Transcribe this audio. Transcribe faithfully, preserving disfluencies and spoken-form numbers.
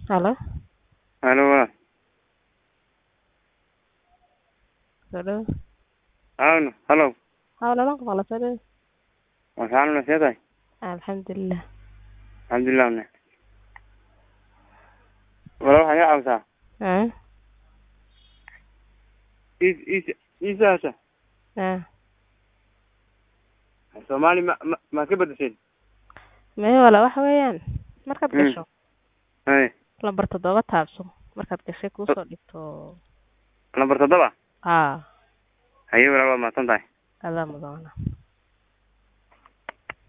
Halo. Halo. Halo. Halo. Halo. Halo lang wala sare. Waxaan la sheegay. Alxamdulillah. Alxamdulillah. Walaal waxaan ka cawsaa. Ah. Is is isaasa. Ah. Soomaali ma ma ma ka badashay. Mee wala wax weeyaan markaad gasho Hay. lambar toddoba taabso markaad gashay ku soo dhigto Lambar toddoba. ah Haye walaal ma tan tahay. Adaa mudana